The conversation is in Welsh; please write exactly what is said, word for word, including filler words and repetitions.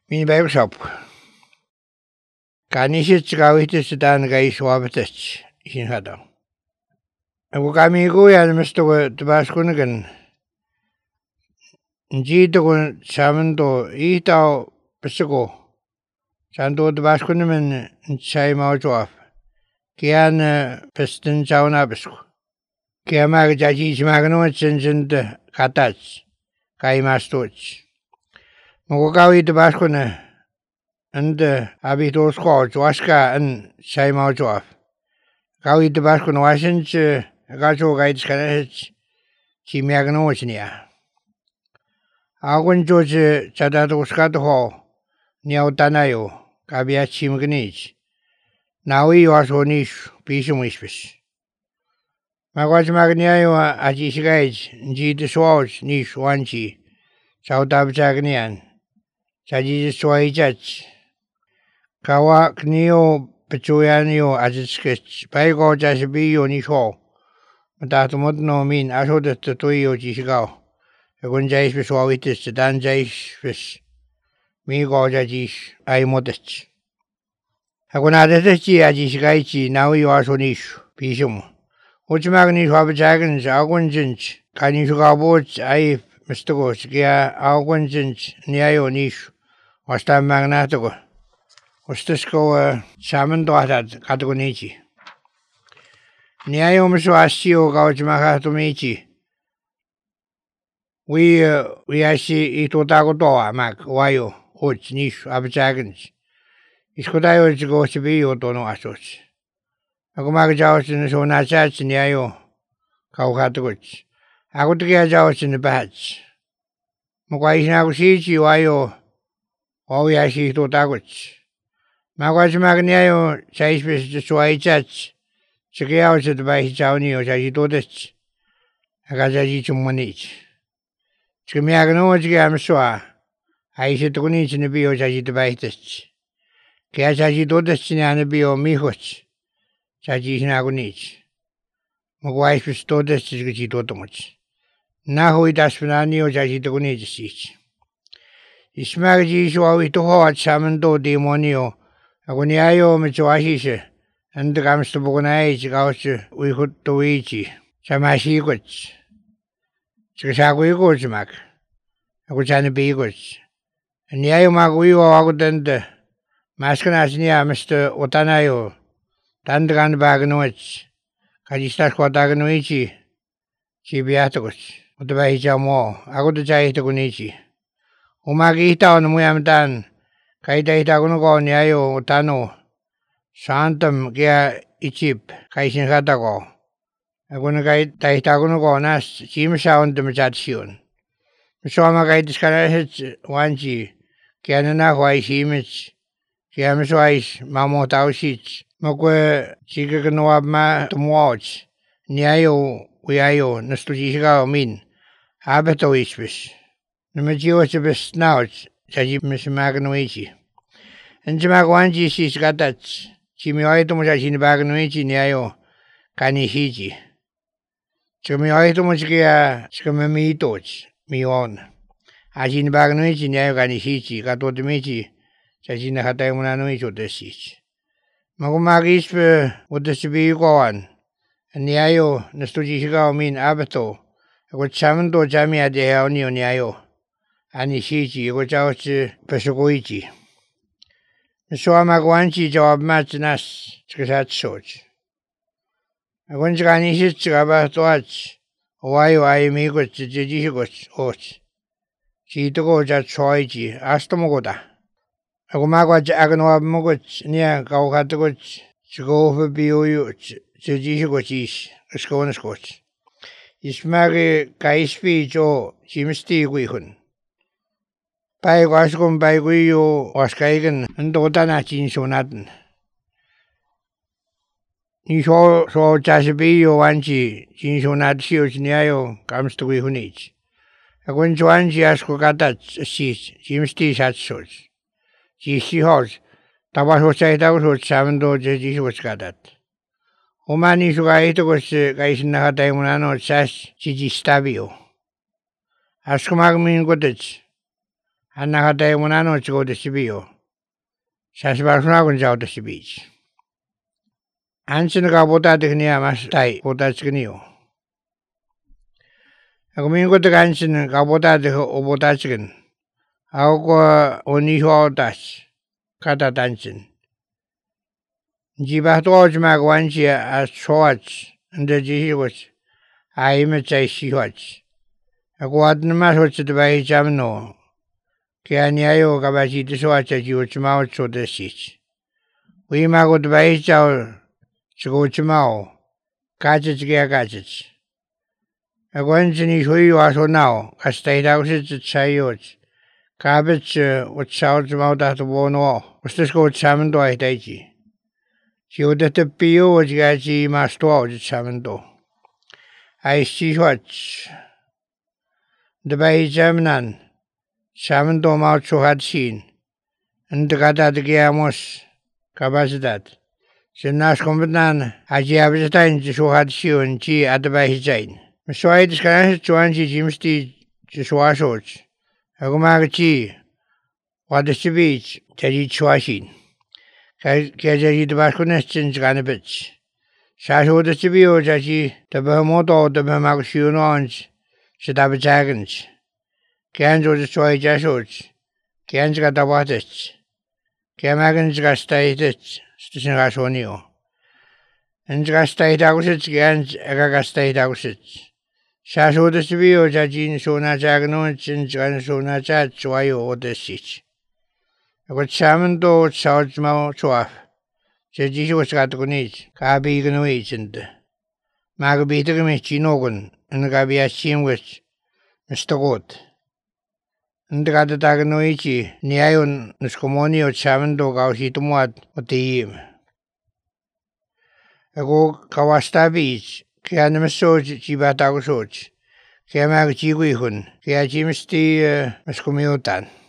Min bergshop. Kanishit gawittis dan gais wabatach in hada. Ako kami ko yan misto ko tabas ko nagan. Njito ko saman to itaw pesako. Santo tabas ko naman nsay mau joaf. Kaya na pestin saw na besko. Kaya magajaji simagano at sinsind katach. Kaya mastoch. Magkakawi tabas ko na. And abi to squaw waska and say mau joaf. Kawi tabas ko na wasins gajo guides kanahits. Si miagano wachnia. Agun George Chadato Scato Hall, Niao Tanayo, Kabia Chimganich. Now we are so niche, Pishum Wispish. Magwaj Magniayo Ajishigage, G the Swartz, Niche Wanchi, South Abjagnian, Saji Swai Judge. Kawa Knio Pechuanio as it sketch, Paigo Jasabio Nisho. But that would no mean I showed it to Toyo Jishigao. Agun jais fish wawitis dan jais fish. Mi go jais ay modest. Agun adetchi ajis gaichi now you are so niche. Pishum. Uchmagni wabjagans agun jinch. Kani sugabot ay mistogos gia agun jinch niayo niche. Wasta magnatago. Ustisko shaman doatad katagonichi. Niayo miswasio gauchmakatumichi. We uh, we actually ito tago doa mak wayo och nish abjagans. Iskodayo go to be yo dono asos. Ako mag jawas in so na chats niayo kaukataguch. Ako tiga jawas in the bats. Makwais na ko sichi wayo wawi actually ito taguch. Magwas mag niayo sais bis to swai chats. Chikiao sa tabay hichaw niyo sa ito dech. Akajaji chumanich. Chimiagano Gamswa, I said to Niche in the bio Jajitabitis. Kajaji Dodestin and the bio Mihos, Jaji Nagonich. Magwai was Todes is Gitotomach. Now it has been a new Jajitonicis. Ismagaji Swawi to Hot Samando demonio, Agoniayo Michoashisha, and the Gamstabonai Gauch we could to Ichi, Samashi goods. Chikasagui goes, Mac. I was an abigos. And Yayo Magui or Agudent, Mascanasnia, Mister Otanayo, Tandran Baganoich, Kajistas Quataganoichi, Chibiatagos, Utabahicha Mo, Agudajai Tagonichi. Umagita on Muyamdan, Kaita Itagono, Yayo, Otano, Santam, Gia Ichip, Kaisin Hatago. Aguna kay taitago no konas chim sound de machatsion. Misoma kay diskara hit wanchi kaya na huay chimich kaya miswais mamo taushich magwe chiga ganoab ma tumwach niayo uyayo nastujishiga min abeto ispis. Namajiwa chibis nauch chaji mismaganoichi. Enjimagwanchi sis gatach chimioy tumusashin baganoichi niayo kanishiji. Chumi oito musikia chumi miitoch mion. Ajin bagnuichi niayo kanisichi katotimichi chachina hatay munanoichi otesichi. Magumagis pe otesibi yukawan. Niayo nastujishiga min abeto. Ako chamento chami adehao niyo niayo. Anishichi ako chaochi pesukoichi. Miswa magwanchi jawab matnas chikasatsoch. Agun Chinese Chigaba Toach, why I make what Jijigos Och. She to go just Choichi, Astomogoda. Agumagwa Aganoa Mogoch, near Gaukatagoch, Chigo for Bio Jijigochish, a scone scotch. Ismagi Kaispi Jo, Jimsti Wihun. Pai Wascom by Guyo was Kaigan and Dotanachin Sonatin. Ni so so Jasabio wanchi, Jinsonat Shios Niayo comes to Wihunich. A Gwenjuanji Ascogatat sees, Jimsti Satsos. Jishi horse, Tabaso Saitao Savando Jejis Gadat. Omani Sugaitogos Gaisina Taimunano Sas Jiji Stabio. Ascomagmin Goddage. Anna hata muna no chigo de sibio. Sasbaruna gun jao de sibich. Ansin ka bota de knia mas tai bota chigniyo. Ako mingo de ansin ka bota de o bota chigin. Ako ko oni ho das. Kata dansin. Jiba to jma gwanchi a choach nde jihi was. Ai me chai shi hoch. Ako adn mas hoch de bai jamno. Kaya niyayo kabashi de choach ji uchma ocho de sich. Wi ma go de bai chao chigo uchma. Kachich kaya kachich. Ako ansin hui waso nao. Kastai da usit chayoch. Kabich uchao uchma da to bono. Ustis ko uchamendo ai daiji. Chiude te pio ojgaji masto ojchamendo. Ai shihoch. De bai jamnan. Chamendo mau chuhat sin. Ndgada de giamos. Kabazidat. Sinnas kombenan. Aji abizatain chuhat shiun ji adbai jain. Miswai diskan chuan ji jimsti jiswasoch. Agumagchi. Wadisibich. Jadi chuasin. Kaya jadi debaskunes cins kan bitch. Sasho de sibio jadi tebe moto tebe magshiunons. Sidabe jagens. Kaya jo de soy jasoch. Kaya jga dabatech. Kaya magen jga staitech. Stishin gasonio. Njga stait agusich kaya ega ga stait agusich. Sasho de sibio jadi sona jagnon cins kan sona jat chwayo odesich. Ako chamendo charge mau chuaf. Je jihi was got to need. Kabi gnuich and Magabita me chinogun and Gabi a chim with Mister Goat. And the gata taganoichi, Niayon, Niscomonio chamendo gauhitumat, what the him. Ago Kawasta Beach, Kianamsoj, Chibatagosoj, Kiamag Chiguihun, Kia Jimsti Miscomiotan.